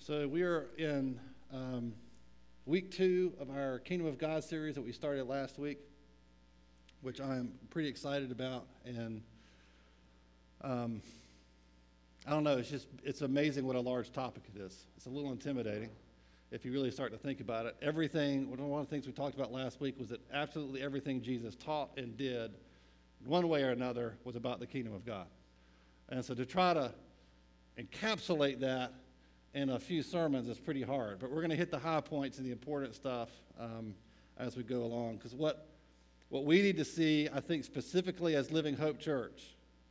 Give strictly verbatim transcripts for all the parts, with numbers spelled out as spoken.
So we are in um, week two of our Kingdom of God series that we started last week, which I'm pretty excited about. And um, I don't know, it's just, it's amazing what a large topic it is. It's a little intimidating if you really start to think about it. Everything, one of the things we talked about last week was that absolutely everything Jesus taught and did, one way or another, was about the kingdom of God. And so to try to encapsulate that in a few sermons is pretty hard, but we're going to hit the high points and the important stuff um, as we go along, because what what we need to see, I think, specifically as Living Hope Church,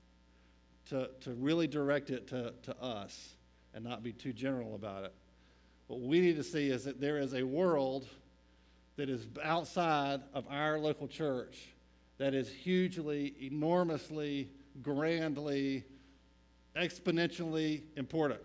to, to really direct it to, to us and not be too general about it, what we need to see is that there is a world that is outside of our local church that is hugely, enormously, grandly, exponentially important.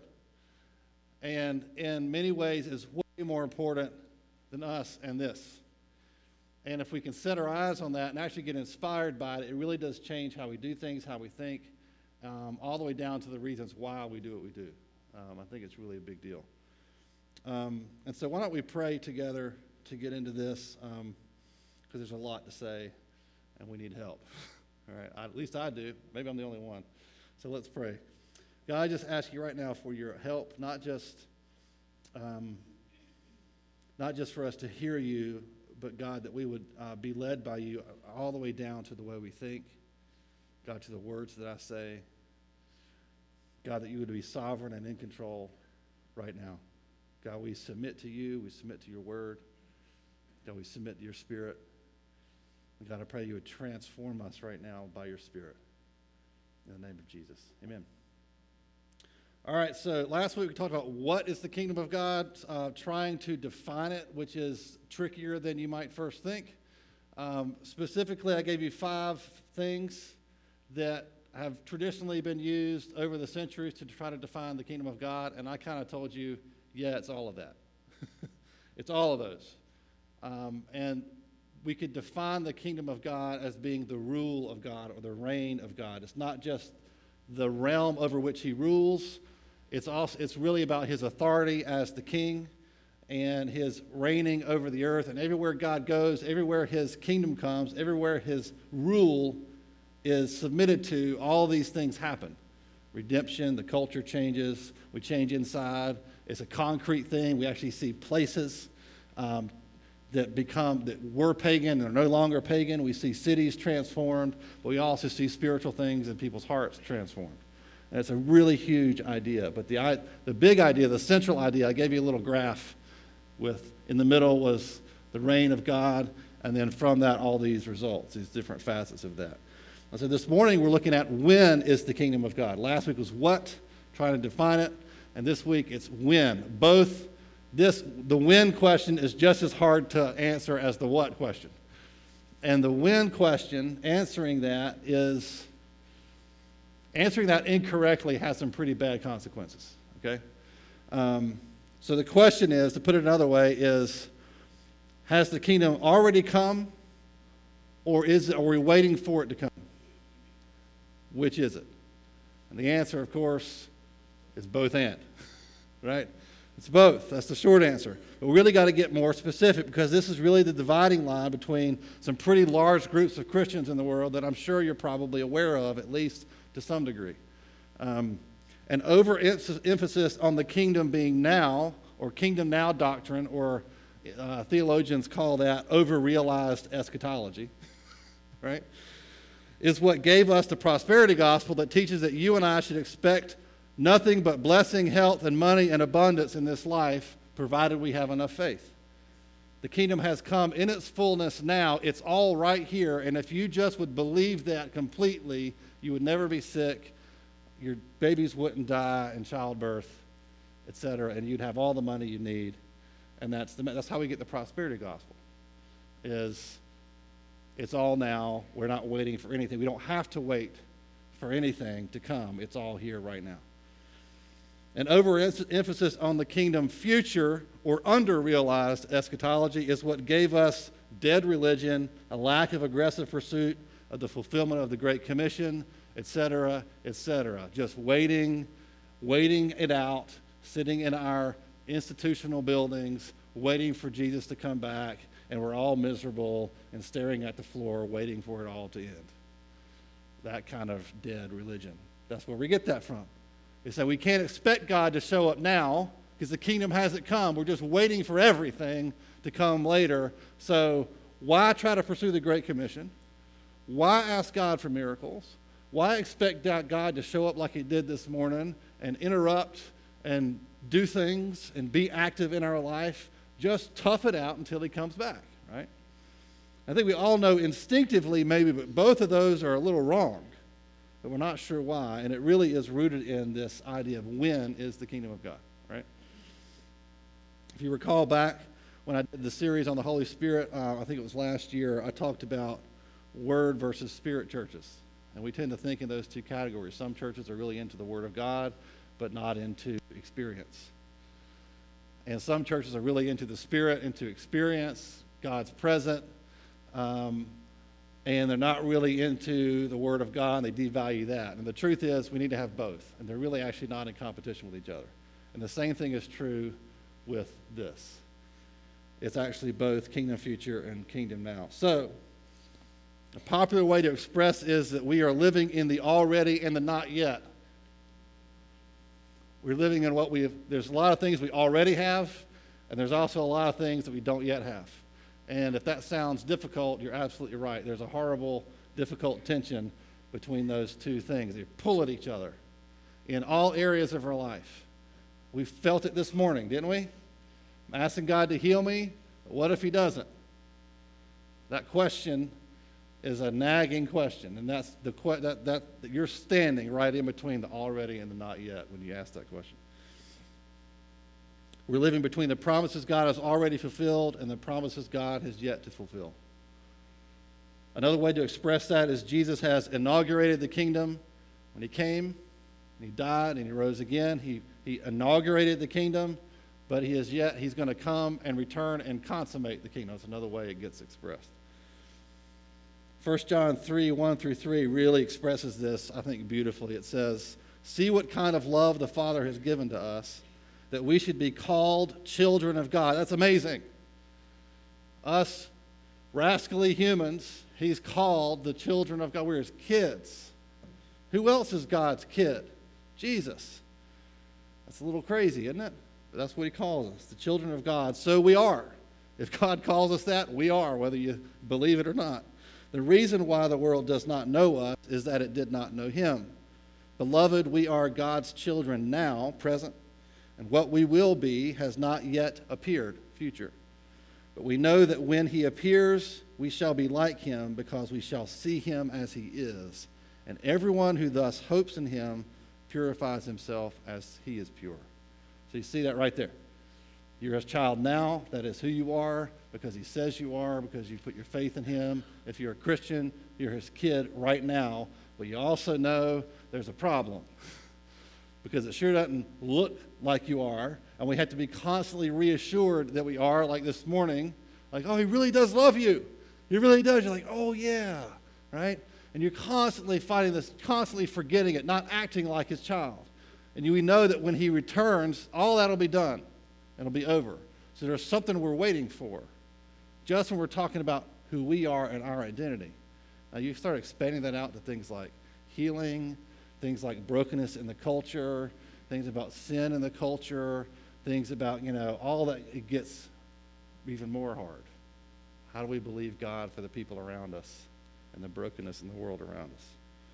And in many ways is way more important than us and this. And if we can set our eyes on that and actually get inspired by it, it really does change how we do things, how we think, um, all the way down to the reasons why we do what we do. Um, I think it's really a big deal. Um, and so why don't we pray together to get into this, because um, there's a lot to say, and we need help. All right, I, at least I do. Maybe I'm the only one. So let's pray. God, I just ask you right now for your help, not just, um, not just for us to hear you, but God, that we would uh, be led by you all the way down to the way we think, God, to the words that I say. God, that you would be sovereign and in control right now. God, we submit to you. We submit to your word. God, we submit to your spirit. And God, I pray you would transform us right now by your spirit. In the name of Jesus, amen. All right, so last week we talked about what is the kingdom of God, uh, trying to define it, which is trickier than you might first think. Um, specifically, I gave you five things that have traditionally been used over the centuries to try to define the kingdom of God, and I kind of told you, yeah, it's all of that. It's all of those. Um, and we could define the kingdom of God as being the rule of God or the reign of God. It's not just the realm over which he rules. It's also it's really about his authority as the king and his reigning over the earth. And everywhere God goes, everywhere his kingdom comes, everywhere his rule is submitted to, all these things happen. Redemption, the culture changes, we change inside. It's a concrete thing. We actually see places um, that become, that were pagan and are no longer pagan. We see cities transformed, but we also see spiritual things in people's hearts transformed. And it's a really huge idea. But the, the big idea, the central idea, I gave you a little graph with, in the middle was the reign of God, and then from that, all these results, these different facets of that. And so this morning, we're looking at when is the kingdom of God. Last week was what, trying to define it, and this week it's when. Both, this, the when question is just as hard to answer as the what question. And the when question, answering that is, answering that incorrectly has some pretty bad consequences, okay? Um, so the question is, to put it another way, is has the kingdom already come, or is it, are we waiting for it to come? Which is it? And the answer, of course, is both and, right? It's both. That's the short answer. But we really got to get more specific, because this is really the dividing line between some pretty large groups of Christians in the world that I'm sure you're probably aware of, at least to some degree. Um, an overemphasis on the kingdom being now, or kingdom now doctrine, or uh, theologians call that over-realized eschatology, right, is what gave us the prosperity gospel that teaches that you and I should expect nothing but blessing, health, and money and abundance in this life, provided we have enough faith. The kingdom has come in its fullness now. It's all right here, and if you just would believe that completely, you would never be sick, your babies wouldn't die in childbirth, et cetera, and you'd have all the money you need. And that's the, that's how we get the prosperity gospel, is it's all now. We're not waiting for anything. We don't have to wait for anything to come. It's all here right now. An overemphasis on the kingdom future, or under-realized eschatology, is what gave us dead religion, a lack of aggressive pursuit of the fulfillment of the Great Commission, et cetera, et cetera. Just waiting, waiting it out, sitting in our institutional buildings, waiting for Jesus to come back, and we're all miserable and staring at the floor, waiting for it all to end. That kind of dead religion. That's where we get that from. They say we can't expect God to show up now because the kingdom hasn't come. We're just waiting for everything to come later. So why try to pursue the Great Commission? Why ask God for miracles? Why expect God to show up like he did this morning and interrupt and do things and be active in our life? Just tough it out until he comes back, right? I think we all know instinctively maybe, but both of those are a little wrong, but we're not sure why. And it really is rooted in this idea of when is the kingdom of God, right? If you recall back when I did the series on the Holy Spirit, uh, I think it was last year, I talked about word versus spirit churches. And we tend to think in those two categories. Some churches are really into the Word of God, but not into experience. And some churches are really into the Spirit, into experience, God's present, um, and they're not really into the Word of God, and they devalue that. And the truth is, we need to have both, and they're really actually not in competition with each other. And the same thing is true with this. It's actually both kingdom future and kingdom now. So, a popular way to express is that we are living in the already and the not yet. We're living in what we have, there's a lot of things we already have, and there's also a lot of things that we don't yet have. And if that sounds difficult, you're absolutely right. There's a horrible, difficult tension between those two things. They pull at each other in all areas of our life. We felt it this morning, didn't we? I'm asking God to heal me, but what if he doesn't? That question is a nagging question, and that's the que- that, that that you're standing right in between the already and the not yet when you ask that question. We're living between the promises God has already fulfilled and the promises God has yet to fulfill. Another way to express that is Jesus has inaugurated the kingdom when he came, and he died, and he rose again. He he inaugurated the kingdom, but he is yet he's going to come and return and consummate the kingdom. That's another way it gets expressed. First John three, one through three really expresses this, I think, beautifully. It says, "See what kind of love the Father has given to us, that we should be called children of God." That's amazing. Us rascally humans, he's called the children of God. We're his kids. Who else is God's kid? Jesus. That's a little crazy, isn't it? But that's what he calls us, the children of God. So we are. If God calls us that, we are, whether you believe it or not. The reason why the world does not know us is that it did not know him. Beloved, we are God's children now, present, and what we will be has not yet appeared, future. But we know that when he appears, we shall be like him, because we shall see him as he is. And everyone who thus hopes in him purifies himself as he is pure. So you see that right there. You're his child now. That is who you are, because he says you are, because you put your faith in him. If you're a Christian, you're his kid right now. But you also know there's a problem, because it sure doesn't look like you are. And we have to be constantly reassured that we are, like this morning. Like, oh, he really does love you. He really does. You're like, oh, yeah, right? And you're constantly fighting this, constantly forgetting it, not acting like his child. And you, we know that when he returns, all that will be done. It'll be over. So there's something we're waiting for, just when we're talking about who we are and our identity. Now you start expanding that out to things like healing, things like brokenness in the culture, things about sin in the culture, things about, you know, all that. It gets even more hard. How do we believe God for the people around us and the brokenness in the world around us?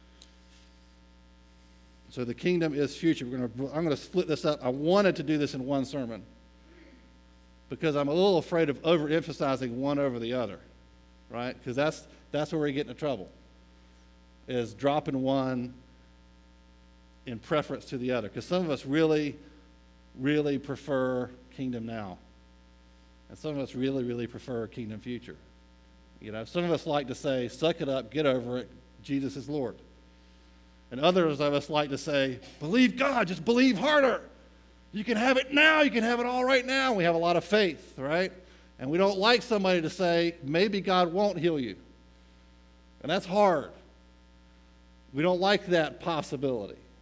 So the kingdom is future. We're going to, I'm going to split this up. I wanted to do this in one sermon, because I'm a little afraid of overemphasizing one over the other, right? Because that's that's where we get into trouble, is dropping one in preference to the other. Because some of us really, really prefer kingdom now, and some of us really, really prefer kingdom future. You know, some of us like to say, "Suck it up, get over it. Jesus is Lord." And others of us like to say, "Believe God, just believe harder. You can have it now. You can have it all right now." We have a lot of faith, right? And we don't like somebody to say, "Maybe God won't heal you." And that's hard. We don't like that possibility.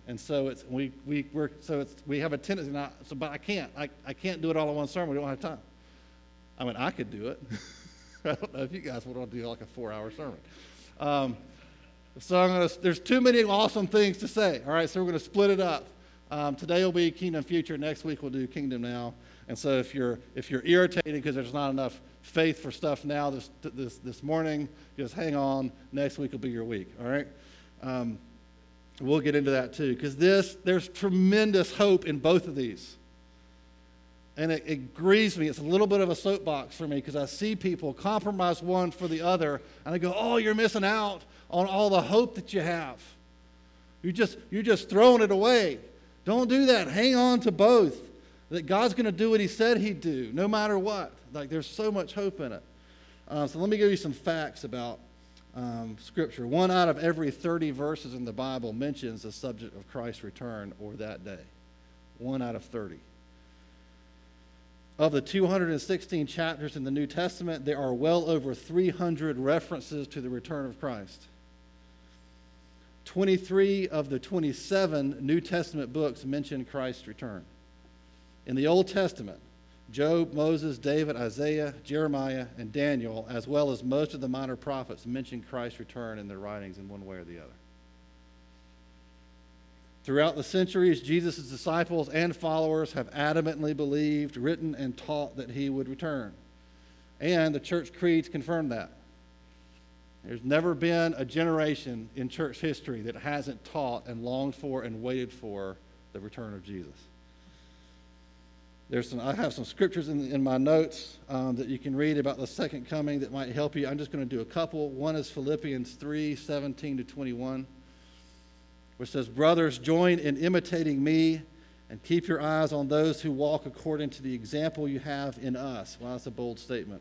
And so it's we we we're so it's we have a tendency not so but I can't I, I can't do it all in one sermon. We don't have time. I mean I could do it. I don't know if you guys would want to do like a four-hour sermon. Um, so I'm gonna there's too many awesome things to say. All right, so we're gonna split it up. Um, today will be Kingdom Future. Next week we'll do Kingdom Now. And so if you're if you're irritated because there's not enough faith for stuff now this this this morning, just hang on. Next week will be your week. All right. Um, we'll get into that too because this there's tremendous hope in both of these. And it, it grieves me. It's a little bit of a soapbox for me because I see people compromise one for the other, and I go, "Oh, you're missing out on all the hope that you have. You just you're just throwing it away. Don't do that. Hang on to both. That God's going to do what He said He'd do, no matter what. Like there's so much hope in it. Uh, so let me give you some facts about um, Scripture. One out of every thirty verses in the Bible mentions the subject of Christ's return or that day. One out of thirty. Of the two hundred sixteen chapters in the New Testament, there are well over three hundred references to the return of Christ. twenty-three of the twenty-seven New Testament books mention Christ's return. In the Old Testament, Job, Moses, David, Isaiah, Jeremiah, and Daniel, as well as most of the minor prophets, mention Christ's return in their writings in one way or the other. Throughout the centuries, Jesus' disciples and followers have adamantly believed, written, and taught that He would return. And the church creeds confirm that. There's never been a generation in church history that hasn't taught and longed for and waited for the return of Jesus. There's some, I have some scriptures in, in my notes um, that you can read about the second coming that might help you. I'm just going to do a couple. One is Philippians three, seventeen to twenty-one, which says, "Brothers, join in imitating me and keep your eyes on those who walk according to the example you have in us." Well, that's a bold statement.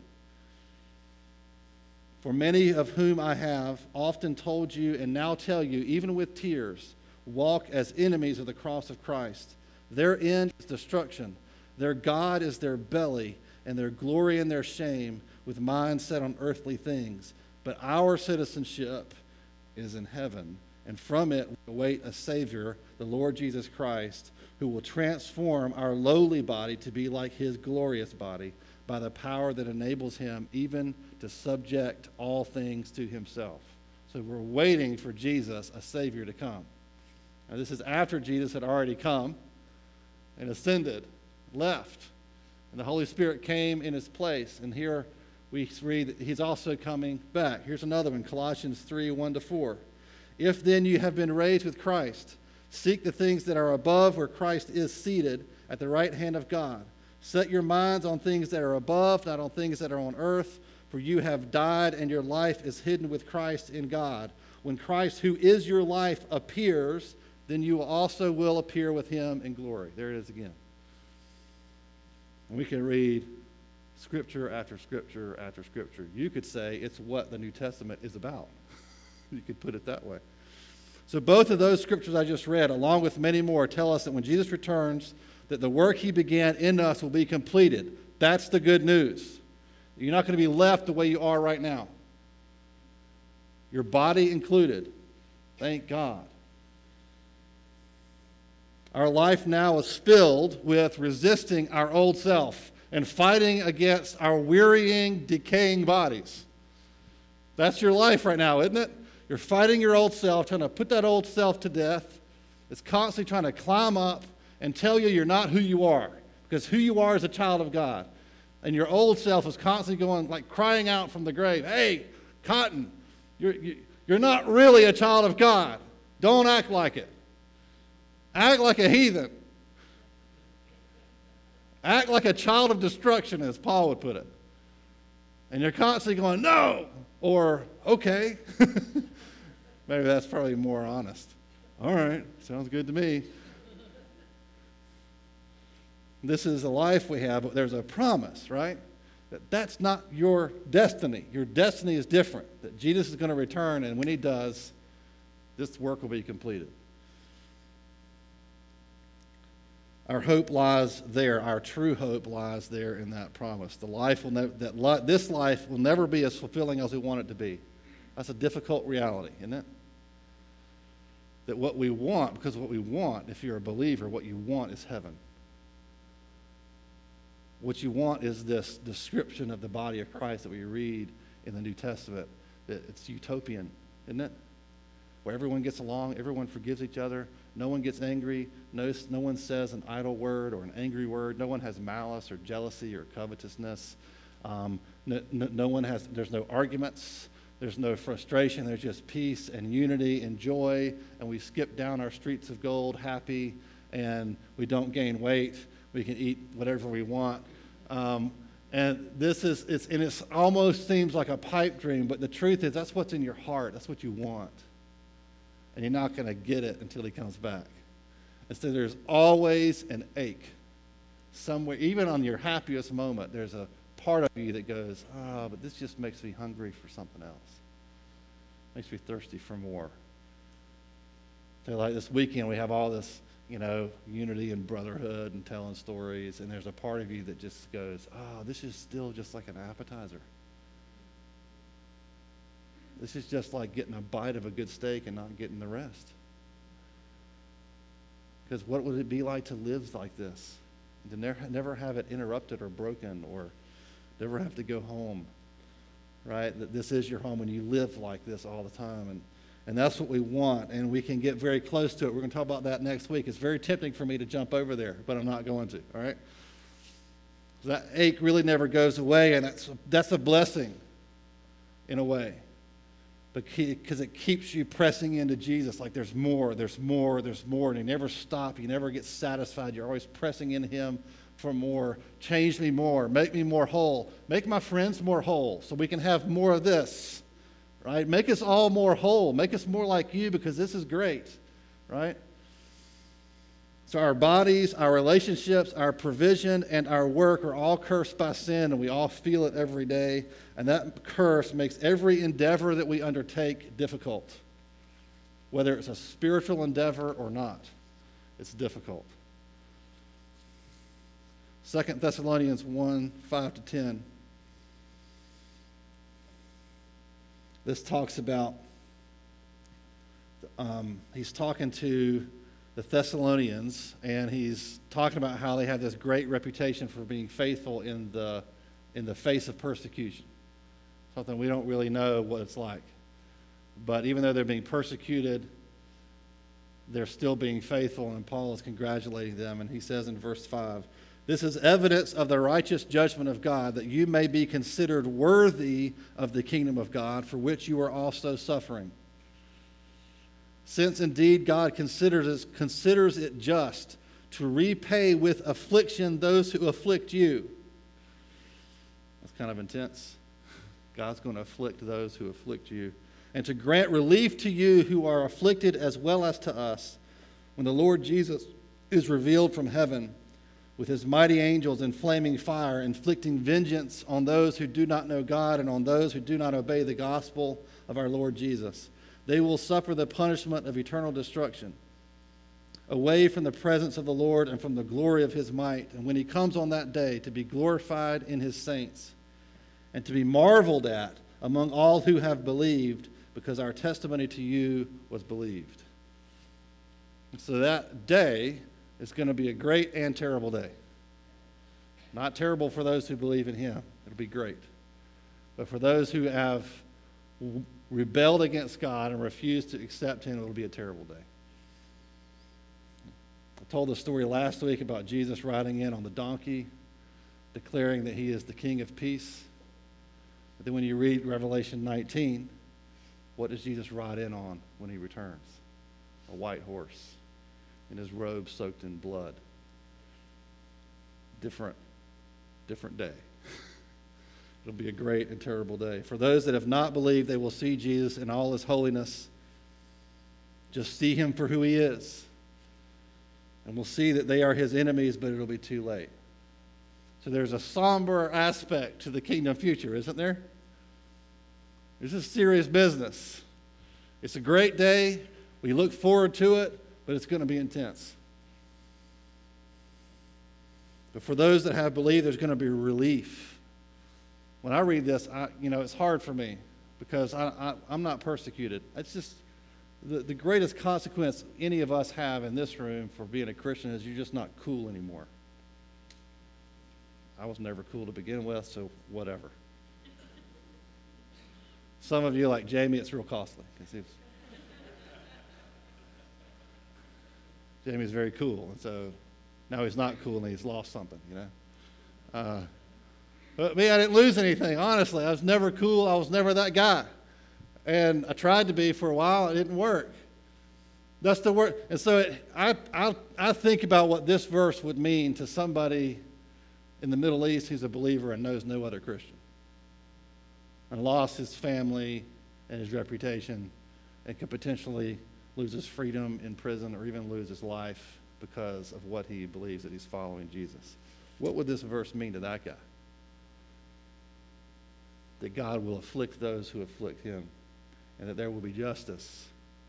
"For many of whom I have often told you and now tell you, even with tears, walk as enemies of the cross of Christ. Their end is destruction. Their God is their belly, and their glory and their shame, with minds set on earthly things. But our citizenship is in heaven, and from it we await a Savior, the Lord Jesus Christ, who will transform our lowly body to be like His glorious body by the power that enables Him even to subject all things to Himself." So we're waiting for Jesus, a Savior, to come. Now this is after Jesus had already come and ascended, left, and the Holy Spirit came in His place. And here we read that He's also coming back. Here's another one, Colossians three, one to four. "If then you have been raised with Christ, seek the things that are above where Christ is seated at the right hand of God. Set your minds on things that are above, not on things that are on earth, for you have died and your life is hidden with Christ in God. When Christ, who is your life, appears, then you also will appear with Him in glory." There it is again. And we can read scripture after scripture after scripture. You could say it's what the New Testament is about. You could put it that way. So both of those scriptures I just read, along with many more, tell us that when Jesus returns, that the work He began in us will be completed. That's the good news. You're not going to be left the way you are right now. Your body included. Thank God. Our life now is filled with resisting our old self and fighting against our wearying, decaying bodies. That's your life right now, isn't it? You're fighting your old self, trying to put that old self to death. It's constantly trying to climb up and tell you you're not who you are, because who you are is a child of God. And your old self is constantly going, like crying out from the grave, "Hey, Cotton, you're, you're not really a child of God. Don't act like it. Act like a heathen. Act like a child of destruction," as Paul would put it. And you're constantly going, "No," or "Okay." Maybe that's probably more honest. All right, sounds good to me. This is a life we have, but there's a promise, right? That that's not your destiny. Your destiny is different. That Jesus is going to return, and when He does, this work will be completed. Our hope lies there. Our true hope lies there in that promise. The life will never, that li- this life will never be as fulfilling as we want it to be. That's a difficult reality, isn't it? that what we want, because what we want, if you're a believer, what you want is heaven. What you want is this description of the body of Christ that we read in the New Testament. It's utopian, isn't it? Where everyone gets along, everyone forgives each other, no one gets angry, no, no one says an idle word or an angry word, no one has malice or jealousy or covetousness. Um, no, no, no one has, there's no arguments, there's no frustration, there's just peace and unity and joy, and we skip down our streets of gold happy, and we don't gain weight. We can eat whatever we want. Um, and this is, it's, and it almost seems like a pipe dream, but the truth is that's what's in your heart. That's what you want. And you're not going to get it until he comes back. And so there's always an ache somewhere, even on your happiest moment, there's a part of you that goes, oh, but this just makes me hungry for something else. Makes me thirsty for more. So like this weekend, we have all this, you know, unity and brotherhood and telling stories, and there's a part of you that just goes, oh, this is still just like an appetizer. This is just like getting a bite of a good steak and not getting the rest. Because what would it be like to live like this? To never, never have it interrupted or broken, or never have to go home, right? That this is your home and you live like this all the time. And, and that's what we want, and we can get very close to it. We're going to talk about that next week. It's very tempting for me to jump over there, but I'm not going to, all right? That ache really never goes away, and that's, that's a blessing in a way. Because it keeps you pressing into Jesus, like there's more, there's more, there's more, and you never stop, you never get satisfied. You're always pressing into him for more. Change me more, make me more whole, make my friends more whole so we can have more of this, right? Make us all more whole, make us more like you, because this is great, right? So our bodies, our relationships, our provision, and our work are all cursed by sin, and we all feel it every day. And that curse makes every endeavor that we undertake difficult, whether it's a spiritual endeavor or not. It's difficult. Second Thessalonians one, five to ten. This talks about, um, he's talking to the Thessalonians, and he's talking about how they have this great reputation for being faithful in the in the face of persecution. Something we don't really know what it's like. But even though they're being persecuted, they're still being faithful, and Paul is congratulating them. And he says in verse five, "This is evidence of the righteous judgment of God, that you may be considered worthy of the kingdom of God, for which you are also suffering. Since indeed God considers it, considers it just to repay with affliction those who afflict you." That's kind of intense. God's going to afflict those who afflict you. "And to grant relief to you who are afflicted as well as to us, when the Lord Jesus is revealed from heaven with his mighty angels in flaming fire, inflicting vengeance on those who do not know God and on those who do not obey the gospel of our Lord Jesus. They will suffer the punishment of eternal destruction, away from the presence of the Lord and from the glory of his might. And when he comes on that day, to be glorified in his saints, and to be marveled at among all who have believed, because our testimony to you was believed." And so that day is going to be a great and terrible day. Not terrible for those who believe in him. It'll be great. But for those who have rebelled against God and refused to accept him, it'll be a terrible day. I told the story last week about Jesus riding in on the donkey, declaring that he is the King of peace. But then when you read Revelation nineteen, what does Jesus ride in on when he returns? A white horse, in his robe soaked in blood. Different, different day. It'll be a great and terrible day. For those that have not believed, they will see Jesus in all his holiness. Just see him for who he is. And we'll see that they are his enemies, but it'll be too late. So there's a somber aspect to the kingdom future, isn't there? This is serious business. It's a great day. We look forward to it, but it's going to be intense. But for those that have believed, there's going to be relief. When I read this, I, you know, it's hard for me because I, I, I'm not persecuted. It's just, the, the greatest consequence any of us have in this room for being a Christian is you're just not cool anymore. I was never cool to begin with, so whatever. Some of you, like Jamie, it's real costly. Because Jamie's very cool, and so now he's not cool and he's lost something, you know. Uh, but me, I didn't lose anything, honestly. I was never cool. I was never that guy. And I tried to be for a while. It didn't work. That's the word. And so it, I, I, I think about what this verse would mean to somebody in the Middle East who's a believer and knows no other Christian, and lost his family and his reputation, and could potentially lose his freedom in prison or even lose his life because of what he believes that he's following Jesus. What would this verse mean to that guy? That God will afflict those who afflict him, and that there will be justice,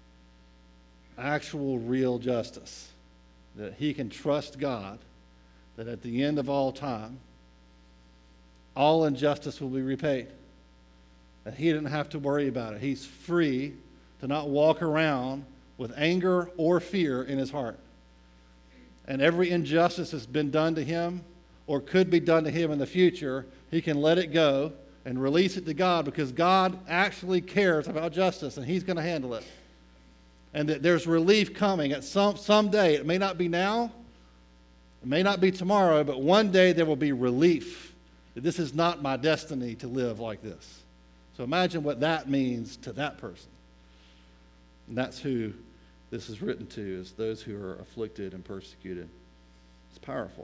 actual real justice, that he can trust God, that at the end of all time, all injustice will be repaid. That he didn't have to worry about it. He's free to not walk around with anger or fear in his heart. And every injustice that's been done to him or could be done to him in the future, he can let it go and release it to God, because God actually cares about justice and he's going to handle it. And that there's relief coming at some someday. It may not be now, it may not be tomorrow, but one day there will be relief. That this is not my destiny to live like this. So imagine what that means to that person. And that's who this is written to, is those who are afflicted and persecuted. It's powerful.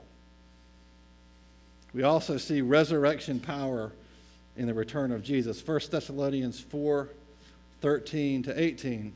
We also see resurrection power in the return of Jesus. First Thessalonians four, thirteen to eighteen.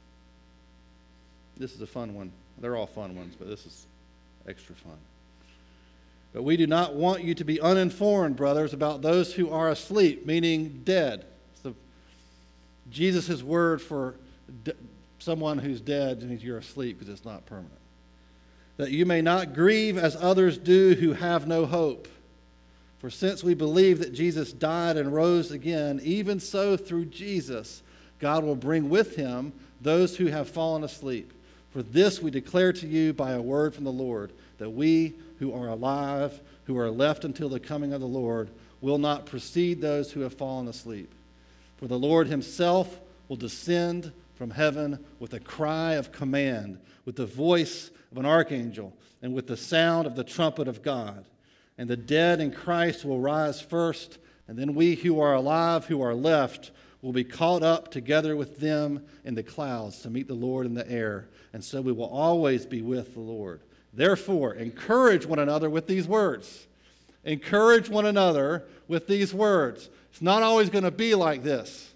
This is a fun one. They're all fun ones, but this is extra fun. But we do not want you to be uninformed, brothers, about those who are asleep, meaning dead. So Jesus' word for de- someone who's dead means you're asleep, because it's not permanent. That you may not grieve as others do who have no hope. For since we believe that Jesus died and rose again, even so through Jesus, God will bring with him those who have fallen asleep. For this we declare to you by a word from the Lord, that we who are alive, who are left until the coming of the Lord, will not precede those who have fallen asleep. For the Lord himself will descend from heaven with a cry of command, with the voice of an archangel, and with the sound of the trumpet of God. And the dead in Christ will rise first, and then we who are alive, who are left, will be caught up together with them in the clouds to meet the Lord in the air. And so we will always be with the Lord. Therefore, encourage one another with these words. Encourage one another with these words. It's not always going to be like this.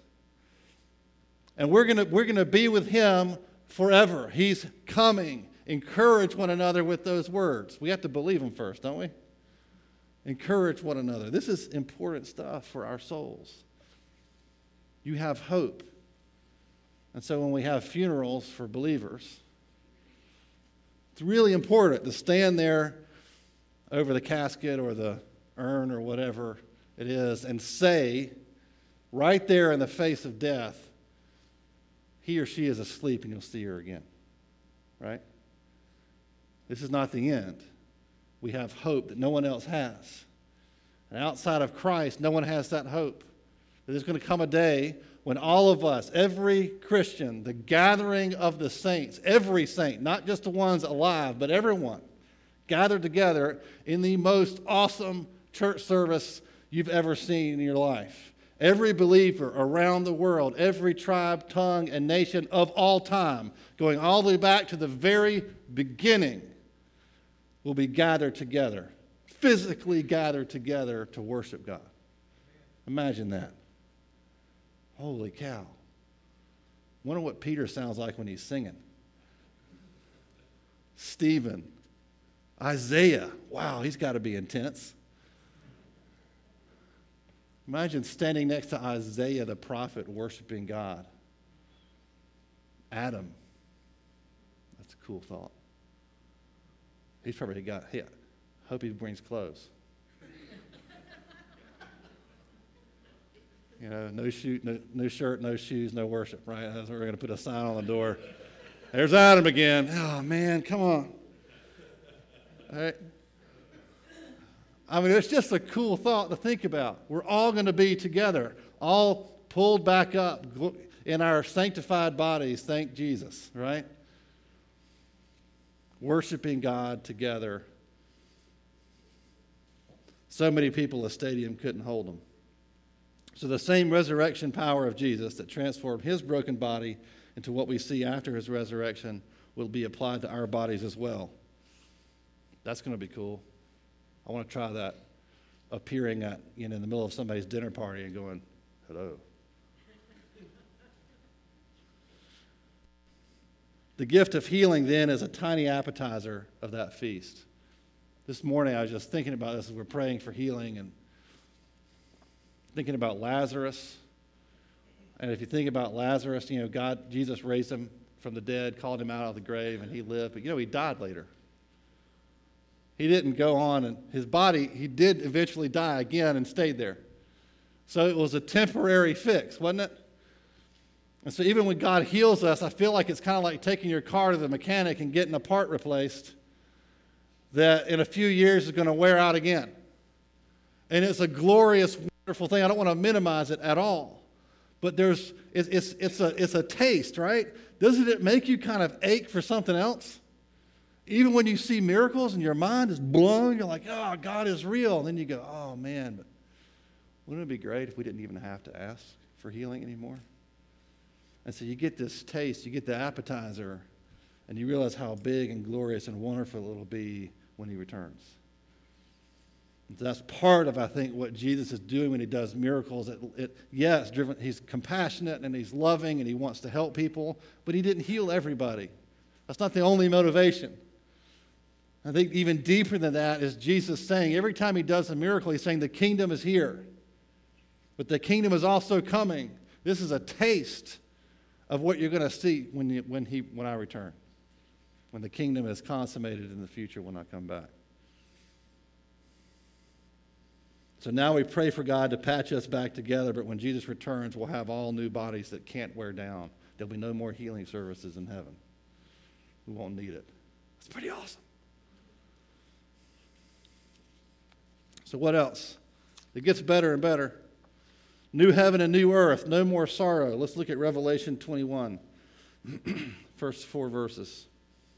And we're going to, we're going to be with him forever. He's coming. Encourage one another with those words. We have to believe them first, don't we? Encourage one another. This is important stuff for our souls. You have hope. And so when we have funerals for believers, it's really important to stand there over the casket or the urn or whatever it is and say, right there in the face of death, he or she is asleep and you'll see her again. Right? This is not the end. We have hope that no one else has. And outside of Christ, no one has that hope. There's going to come a day when all of us, every Christian, the gathering of the saints, every saint, not just the ones alive, but everyone, gathered together in the most awesome church service you've ever seen in your life. Every believer around the world, every tribe, tongue, and nation of all time, going all the way back to the very beginning, will be gathered together, physically gathered together to worship God. Imagine that. Holy cow. Wonder what Peter sounds like when he's singing. Stephen. Isaiah. Wow, he's got to be intense. Imagine standing next to Isaiah the prophet worshiping God. Adam. That's a cool thought. He's probably got, hey, hope he brings clothes. You know, no shoe, no, no shirt, no shoes, no worship, right? That's we're going to put a sign on the door. There's Adam again. Oh, man, come on. All right. I mean, it's just a cool thought to think about. We're all going to be together, all pulled back up in our sanctified bodies, thank Jesus, right? Worshiping God together. So many people, a stadium couldn't hold them. So the same resurrection power of Jesus that transformed his broken body into what we see after his resurrection will be applied to our bodies as well. That's going to be cool. I want to try that, appearing at, you know, in the middle of somebody's dinner party and going, hello. The gift of healing then is a tiny appetizer of that feast. This morning I was just thinking about this as we're praying for healing and thinking about Lazarus. And if you think about Lazarus, you know, God, Jesus raised him from the dead, called him out of the grave, and he lived. But, you know, he died later. He didn't go on, and his body, he did eventually die again and stayed there. So it was a temporary fix, wasn't it? And so even when God heals us, I feel like it's kind of like taking your car to the mechanic and getting a part replaced that in a few years is going to wear out again. And it's a glorious, wonderful thing. I don't want to minimize it at all. But there's it's, it's, it's, a, it's a taste, right? Doesn't it make you kind of ache for something else? Even when you see miracles and your mind is blown, you're like, oh, God is real. And then you go, oh, man, but wouldn't it be great if we didn't even have to ask for healing anymore? And so you get this taste, you get the appetizer, and you realize how big and glorious and wonderful it'll be when he returns. And that's part of, I think, what Jesus is doing when he does miracles. It, it, yes, driven, he's compassionate and he's loving and he wants to help people, but he didn't heal everybody. That's not the only motivation. I think even deeper than that is Jesus saying, every time he does a miracle, he's saying the kingdom is here, but the kingdom is also coming. This is a taste of what you're going to see when, you, when, he, when I return, when the kingdom is consummated in the future when I come back. So now we pray for God to patch us back together, but when Jesus returns, we'll have all new bodies that can't wear down. There'll be no more healing services in heaven. We won't need it. It's pretty awesome. So what else? It gets better and better. New heaven and new earth, no more sorrow. Let's look at Revelation twenty-one, first four verses.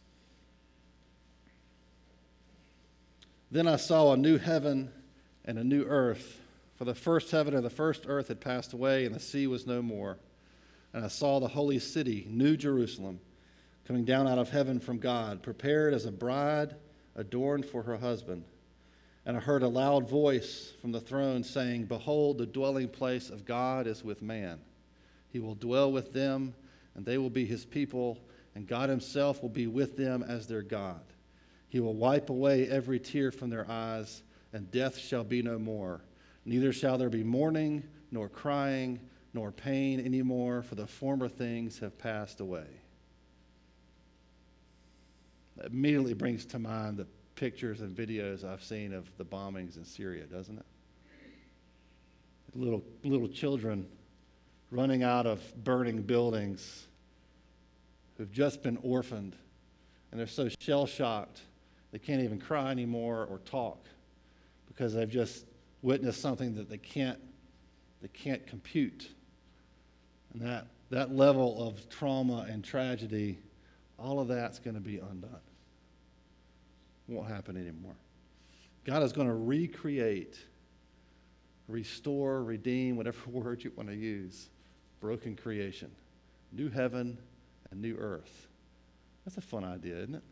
Then I saw a new heaven and a new earth, for the first heaven and the first earth had passed away, and the sea was no more. And I saw the holy city, New Jerusalem, coming down out of heaven from God, prepared as a bride adorned for her husband. And I heard a loud voice from the throne saying, behold, the dwelling place of God is with man. He will dwell with them, and they will be his people, and God himself will be with them as their God. He will wipe away every tear from their eyes, and death shall be no more. Neither shall there be mourning, nor crying, nor pain any more, for the former things have passed away. That immediately brings to mind the pictures and videos I've seen of the bombings in Syria, doesn't it? Little, little children running out of burning buildings who've just been orphaned, and they're so shell-shocked they can't even cry anymore or talk because they've just witnessed something that they can't, they can't compute. And that, that level of trauma and tragedy, all of that's going to be undone. Won't happen anymore. God is going to recreate, restore, redeem, whatever word you want to use, broken creation, new heaven and new earth. That's a fun idea, isn't it?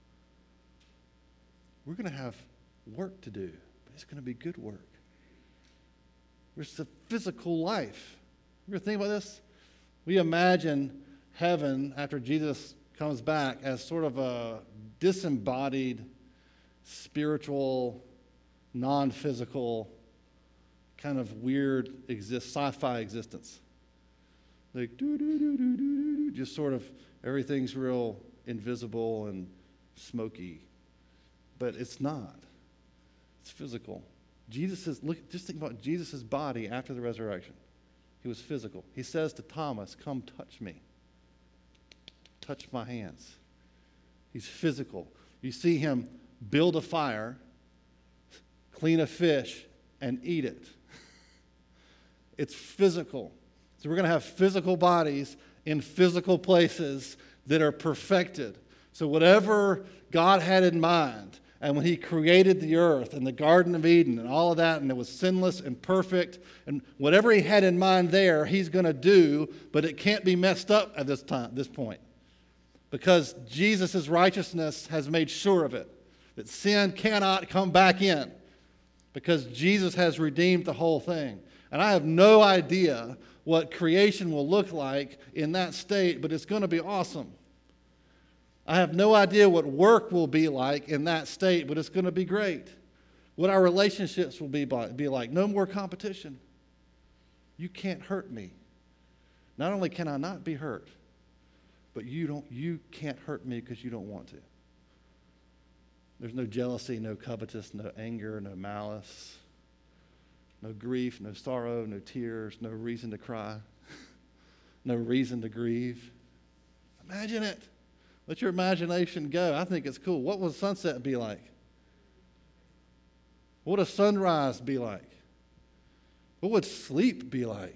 We're going to have work to do, but it's going to be good work. It's a physical life. You ever think about this? We imagine heaven after Jesus comes back as sort of a disembodied, spiritual, non-physical, kind of weird exist, sci-fi existence. Like, doo, doo, doo, doo, doo, doo, just sort of everything's real invisible and smoky. But it's not. It's physical. Jesus is, look, just think about Jesus' body after the resurrection. He was physical. He says to Thomas, come touch me. Touch my hands. He's physical. You see him build a fire, clean a fish, and eat it. It's physical. So we're going to have physical bodies in physical places that are perfected. So whatever God had in mind, and when he created the earth and the Garden of Eden and all of that, and it was sinless and perfect, and whatever he had in mind there, he's going to do, but it can't be messed up at this time, this point. Because Jesus' righteousness has made sure of it, that sin cannot come back in, because Jesus has redeemed the whole thing. And I have no idea what creation will look like in that state, but it's going to be awesome. I have no idea what work will be like in that state, but it's going to be great. What our relationships will be, by, be like. No more competition. You can't hurt me. Not only can I not be hurt, but you don't. You can't hurt me because you don't want to. There's no jealousy, no covetous, no anger, no malice, no grief, no sorrow, no tears, no reason to cry, no reason to grieve. Imagine it. Let your imagination go. I think it's cool. What would sunset be like? What would a sunrise be like? What would sleep be like?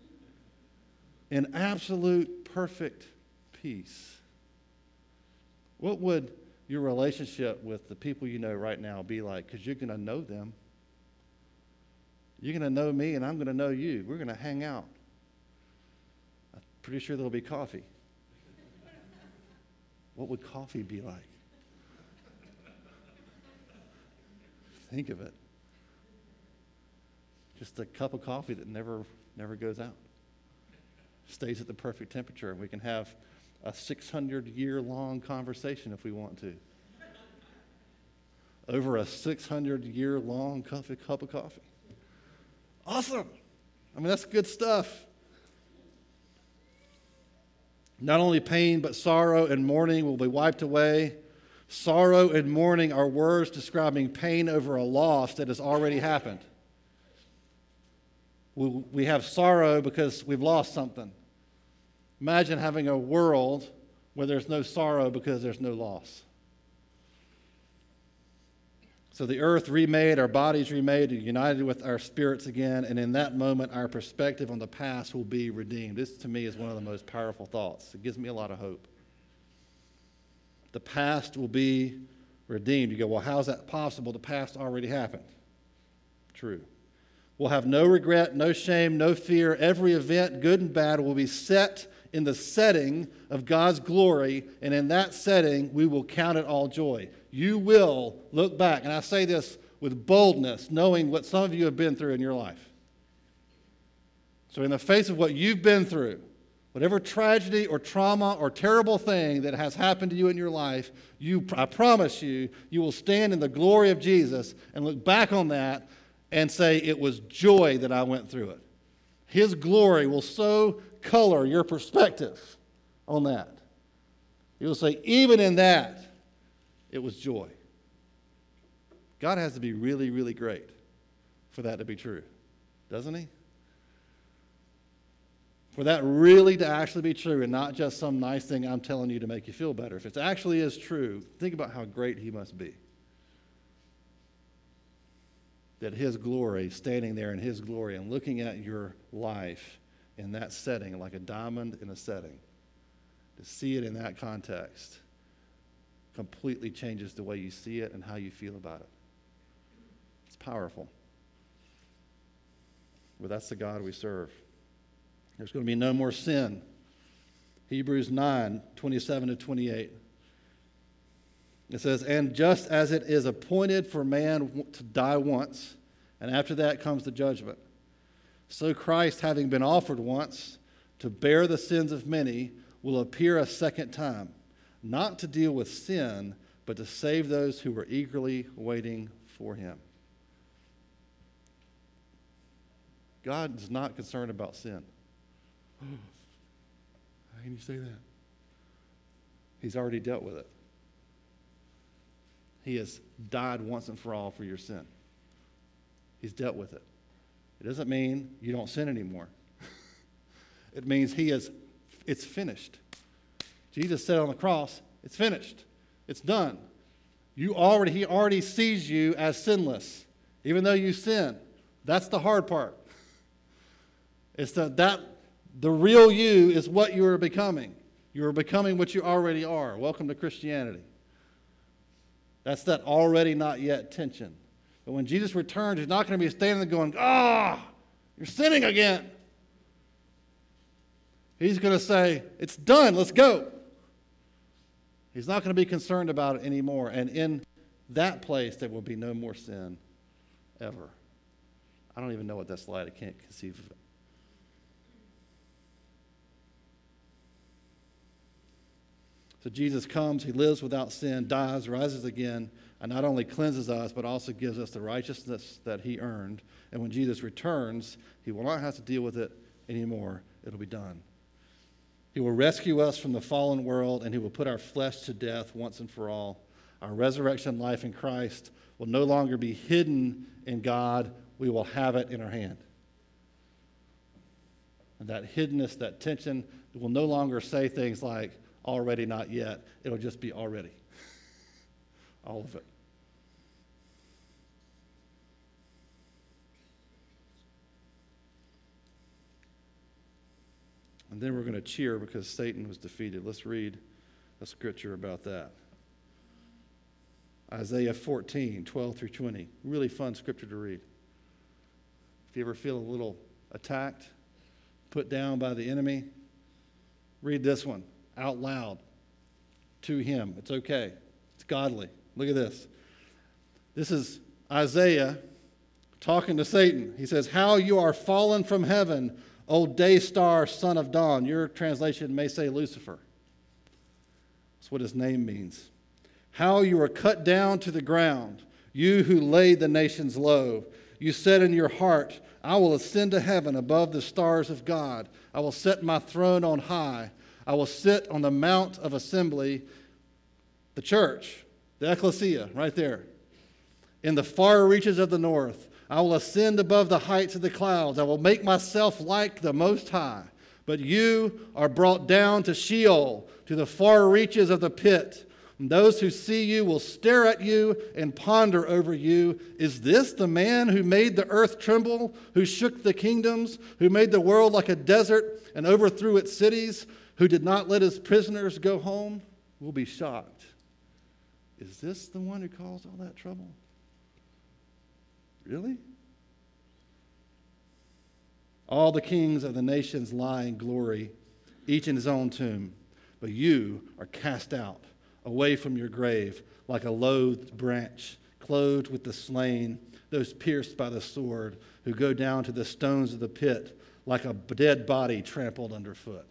In absolute perfect peace. What would your relationship with the people you know right now be like? Because you're going to know them. You're going to know me, and I'm going to know you. We're going to hang out. I'm pretty sure there'll be coffee. What would coffee be like? Think of it. Just a cup of coffee that never, never goes out. Stays at the perfect temperature, and we can have a six hundred year long conversation if we want to. Over a six hundred year long cup of coffee. Awesome. I mean, that's good stuff. Not only pain, but sorrow and mourning will be wiped away. Sorrow and mourning are words describing pain over a loss that has already happened. We have sorrow because we've lost something. Imagine having a world where there's no sorrow because there's no loss. So the earth remade, our bodies remade, united with our spirits again, and in that moment, our perspective on the past will be redeemed. This, to me, is one of the most powerful thoughts. It gives me a lot of hope. The past will be redeemed. You go, well, how's that possible? The past already happened. True. We'll have no regret, no shame, no fear. Every event, good and bad, will be set in the setting of God's glory, and in that setting, we will count it all joy. You will look back, and I say this with boldness, knowing what some of you have been through in your life. So in the face of what you've been through, whatever tragedy or trauma or terrible thing that has happened to you in your life, you, I promise you, you will stand in the glory of Jesus and look back on that and say, it was joy that I went through it. His glory will so color your perspective on that. You'll say, even in that, it was joy. God has to be really, really great for that to be true, doesn't he? For that really to actually be true and not just some nice thing I'm telling you to make you feel better. If it actually is true, think about how great he must be. That his glory, standing there in his glory and looking at your life in that setting, like a diamond in a setting, to see it in that context completely changes the way you see it and how you feel about it. It's powerful. But that's the God we serve. There's going to be no more sin. Hebrews nine, twenty-seven to twenty-eight. It says, and just as it is appointed for man to die once, and after that comes the judgment, so Christ, having been offered once to bear the sins of many, will appear a second time, not to deal with sin, but to save those who were eagerly waiting for him. God is not concerned about sin. How can you say that? He's already dealt with it. He has died once and for all for your sin. He's dealt with it. It doesn't mean you don't sin anymore. It means he is, it's finished. Jesus said on the cross, it's finished. It's done. You already, he already sees you as sinless, even though you sin. That's the hard part. It's the, that the real you is what you are becoming. You are becoming what you already are. Welcome to Christianity. That's that already not yet tension. But when Jesus returns, he's not going to be standing there going, ah, you're sinning again. He's going to say, it's done, let's go. He's not going to be concerned about it anymore. And in that place, there will be no more sin ever. I don't even know what that's like. I can't conceive of it. So Jesus comes, he lives without sin, dies, rises again, and not only cleanses us, but also gives us the righteousness that he earned. And when Jesus returns, he will not have to deal with it anymore. It'll be done. He will rescue us from the fallen world, and he will put our flesh to death once and for all. Our resurrection life in Christ will no longer be hidden in God. We will have it in our hand. And that hiddenness, that tension, will no longer say things like, already, not yet. It'll just be already. All of it. And then we're going to cheer because Satan was defeated. Let's read a scripture about that. Isaiah fourteen, twelve through twenty. Really fun scripture to read. If you ever feel a little attacked, put down by the enemy, read this one out loud to him. It's okay. It's godly. Look at this. This is Isaiah talking to Satan. He says, how you are fallen from heaven, O day star, son of dawn. Your translation may say Lucifer. That's what his name means. How you are cut down to the ground, you who laid the nations low. You said in your heart, I will ascend to heaven above the stars of God. I will set my throne on high. I will sit on the mount of assembly, the church, the ecclesia, right there. In the far reaches of the north, I will ascend above the heights of the clouds. I will make myself like the Most High. But you are brought down to Sheol, to the far reaches of the pit. And those who see you will stare at you and ponder over you. Is this the man who made the earth tremble, who shook the kingdoms, who made the world like a desert and overthrew its cities, who did not let his prisoners go home? We'll be shocked. Is this the one who caused all that trouble? Really? All the kings of the nations lie in glory, each in his own tomb. But you are cast out, away from your grave, like a loathed branch, clothed with the slain, those pierced by the sword, who go down to the stones of the pit, like a dead body trampled underfoot.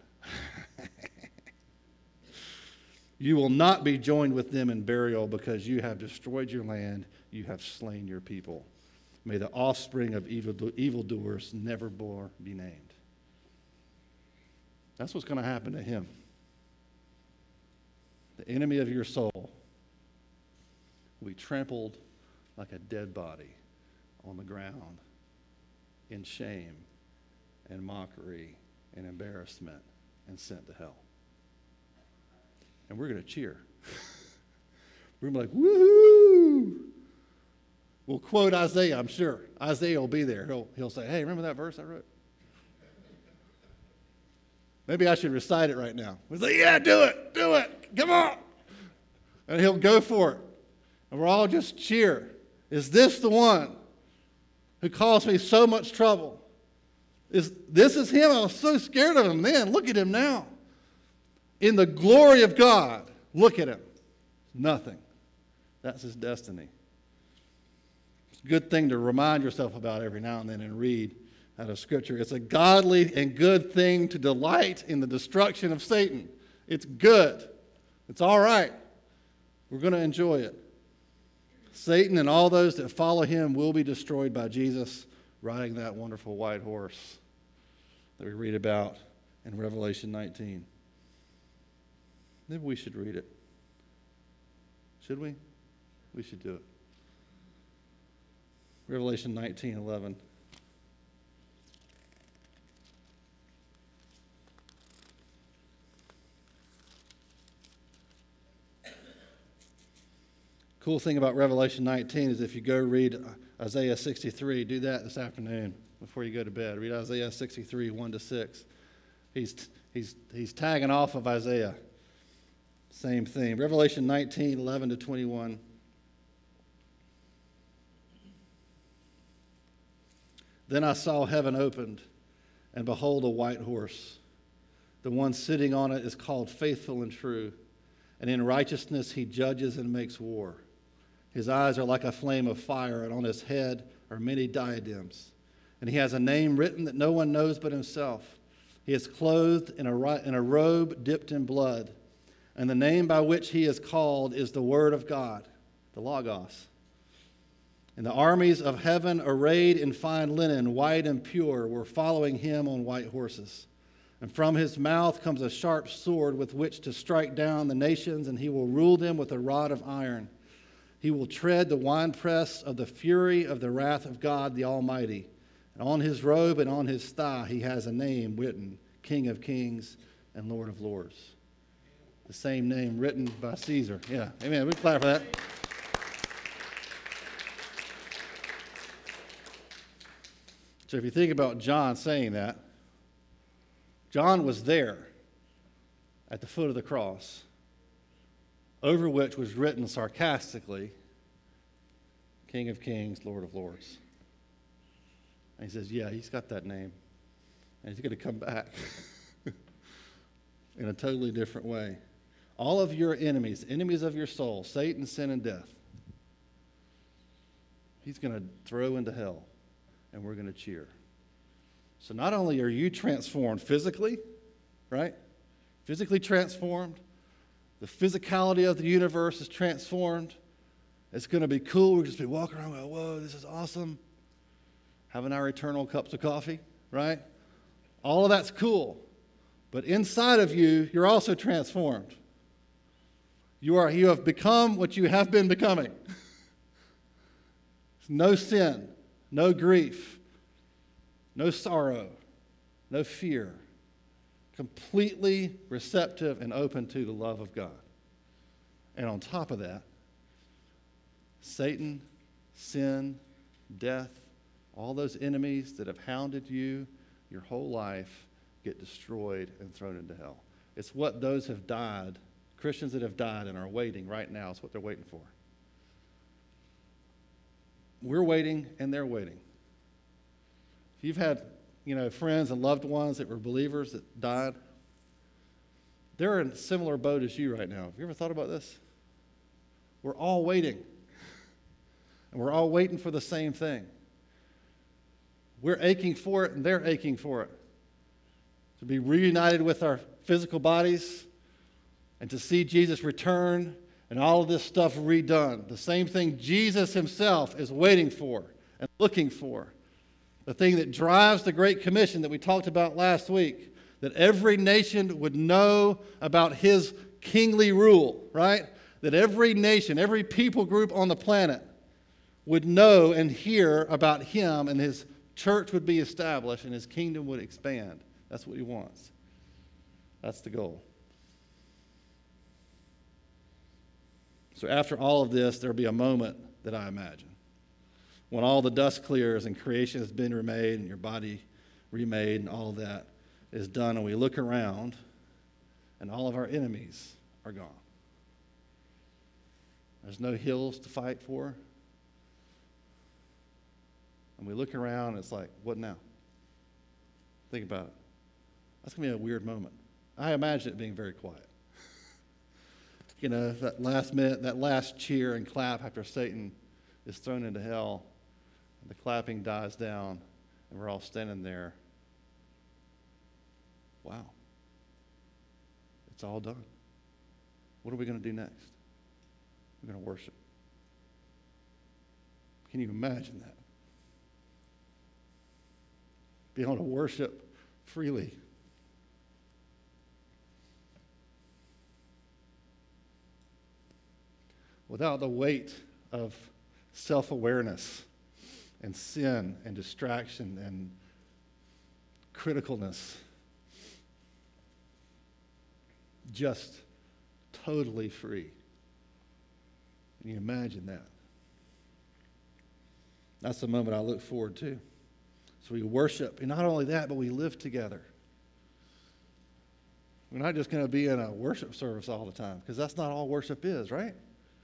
You will not be joined with them in burial, because you have destroyed your land, you have slain your people. May the offspring of evil evildoers never more be named. That's what's going to happen to him. The enemy of your soul will be trampled like a dead body on the ground in shame and mockery and embarrassment and sent to hell. And we're going to cheer. We're going to be like, woohoo! We'll quote Isaiah, I'm sure. Isaiah will be there. He'll, he'll say, hey, remember that verse I wrote? Maybe I should recite it right now. We'll say, yeah, do it, do it, come on. And he'll go for it. And we'll all just cheer. Is this the one who caused me so much trouble? Is This is him. I was so scared of him then. Look at him now. In the glory of God, look at him. Nothing. That's his destiny. It's a good thing to remind yourself about every now and then and read out of Scripture. It's a godly and good thing to delight in the destruction of Satan. It's good. It's all right. We're going to enjoy it. Satan and all those that follow him will be destroyed by Jesus riding that wonderful white horse that we read about in Revelation nineteen. Maybe we should read it. Should we? We should do it. Revelation nineteen eleven. Cool thing about Revelation nineteen is if you go read Isaiah sixty-three, do that this afternoon before you go to bed. Read Isaiah sixty-three, one to six. He's, he's, he's tagging off of Isaiah. Same thing. Revelation nineteen, eleven to twenty-one. Then I saw heaven opened, and behold, a white horse. The one sitting on it is called Faithful and True, and in righteousness he judges and makes war. His eyes are like a flame of fire, and on his head are many diadems. And he has a name written that no one knows but himself. He is clothed in a, in a robe dipped in blood, and the name by which he is called is the Word of God, the Logos. And the armies of heaven, arrayed in fine linen, white and pure, were following him on white horses. And from his mouth comes a sharp sword with which to strike down the nations, and he will rule them with a rod of iron. He will tread the winepress of the fury of the wrath of God the Almighty. And on his robe and on his thigh he has a name written, King of Kings and Lord of Lords. The same name written by Caesar. Yeah, amen. We clap for that. So if you think about John saying that, John was there at the foot of the cross, over which was written sarcastically, King of Kings, Lord of Lords. And he says, yeah, he's got that name. And he's going to come back in a totally different way. All of your enemies, enemies of your soul, Satan, sin, and death, he's going to throw into hell, and we're going to cheer. So not only are you transformed physically, right? Physically transformed. The physicality of the universe is transformed. It's going to be cool. We'll just be walking around going, whoa, this is awesome. Having our eternal cups of coffee, right? All of that's cool. But inside of you, you're also transformed. You are, you have become what you have been becoming. No sin, no grief, no sorrow, no fear. Completely receptive and open to the love of God. And on top of that, Satan, sin, death, all those enemies that have hounded you your whole life get destroyed and thrown into hell. It's what those have died, Christians that have died and are waiting right now, it's what they're waiting for. We're waiting and they're waiting. If you've had, you know, friends and loved ones that were believers that died, they're in a similar boat as you right now. Have you ever thought about this? We're all waiting. And we're all waiting for the same thing. We're aching for it and they're aching for it. To be reunited with our physical bodies and to see Jesus return and all of this stuff redone. The same thing Jesus himself is waiting for and looking for. The thing that drives the Great Commission that we talked about last week, that every nation would know about his kingly rule, right? That every nation, every people group on the planet would know and hear about him, and his church would be established and his kingdom would expand. That's what he wants. That's the goal. So after all of this, there'll be a moment that I imagine when all the dust clears and creation has been remade and your body remade and all that is done, and we look around and all of our enemies are gone. There's no hills to fight for. And we look around and it's like, what now? Think about it. That's going to be a weird moment. I imagine it being very quiet. You know, that last minute, that last cheer and clap after Satan is thrown into hell, the clapping dies down, and we're all standing there. Wow. It's all done. What are we going to do next? We're going to worship. Can you imagine that? Being able to worship freely. Without the weight of self-awareness and sin and distraction and criticalness. Just totally free. Can you imagine that? That's the moment I look forward to. So we worship, and not only that, but we live together. We're not just going to be in a worship service all the time, because that's not all worship is, right?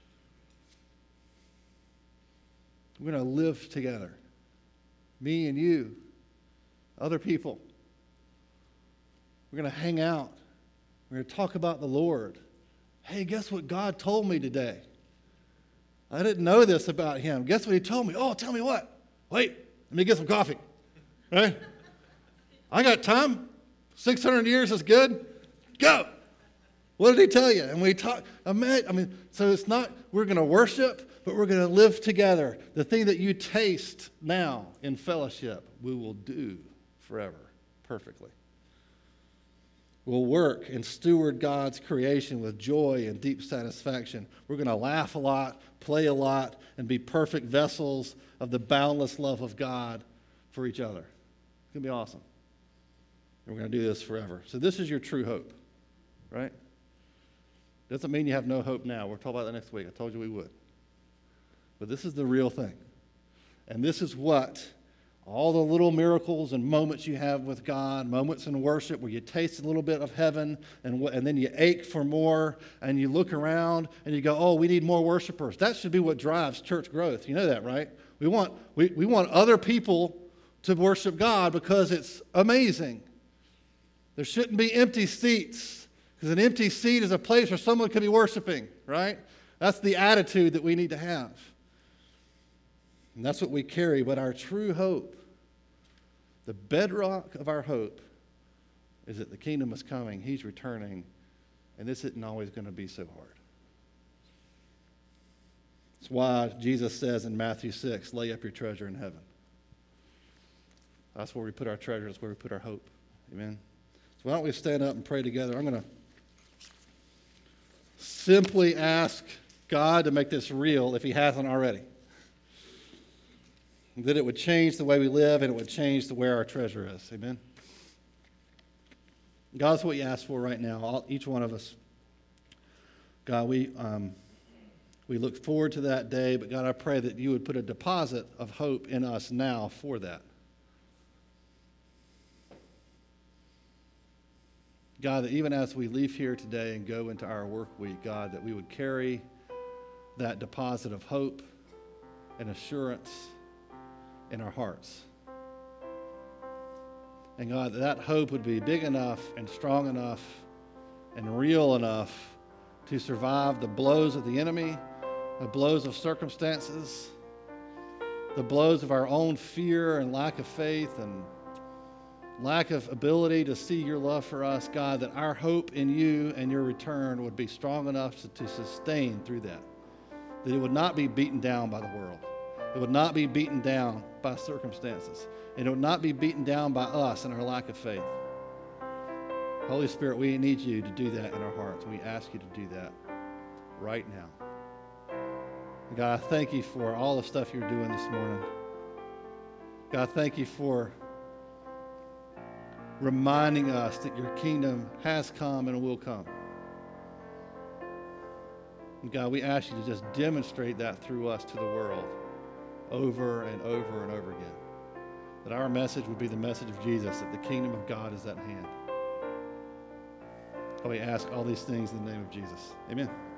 We're going to live together. Me and you, other people. We're going to hang out. We're going to talk about the Lord. Hey, guess what God told me today? I didn't know this about him. Guess what he told me? Oh, tell me what? Wait, let me get some coffee. Right? I got time. six hundred years is good. Go. What did he tell you? And we talk, I mean, so it's not, we're going to worship, but we're going to live together. The thing that you taste now in fellowship, we will do forever, perfectly. We'll work and steward God's creation with joy and deep satisfaction. We're going to laugh a lot, play a lot, and be perfect vessels of the boundless love of God for each other. It's going to be awesome. And we're going to do this forever. So this is your true hope, right? Doesn't mean you have no hope now. We'll talk about that next week. I told you we would. But this is the real thing. And this is what all the little miracles and moments you have with God, moments in worship where you taste a little bit of heaven and, and then you ache for more and you look around and you go, oh, we need more worshipers. That should be what drives church growth. You know that, right? We want, we, we want other people to worship God because it's amazing. There shouldn't be empty seats, because an empty seat is a place where someone could be worshiping, right? That's the attitude that we need to have. And that's what we carry. But our true hope, the bedrock of our hope, is that the kingdom is coming, he's returning, and this isn't always going to be so hard. That's why Jesus says in Matthew six, lay up your treasure in heaven. That's where we put our treasure. That's where we put our hope. Amen. So why don't we stand up and pray together? I'm going to simply ask God to make this real if he hasn't already. That it would change the way we live and it would change the where our treasure is. Amen. God, that's what you ask for right now, all, each one of us. God, we um, we look forward to that day, but God, I pray that you would put a deposit of hope in us now for that. God, that even as we leave here today and go into our work week, God, that we would carry that deposit of hope and assurance in our hearts. And God, that that hope would be big enough and strong enough and real enough to survive the blows of the enemy, the blows of circumstances, the blows of our own fear and lack of faith and lack of ability to see your love for us. God, that our hope in you and your return would be strong enough to, to sustain through that. That it would not be beaten down by the world. It would not be beaten down by circumstances. And it would not be beaten down by us and our lack of faith. Holy Spirit, we need you to do that in our hearts. We ask you to do that right now. And God, I thank you for all the stuff you're doing this morning. God, thank you for reminding us that your kingdom has come and will come. And God, we ask you to just demonstrate that through us to the world over and over and over again. That our message would be the message of Jesus, that the kingdom of God is at hand. God, we ask all these things in the name of Jesus. Amen.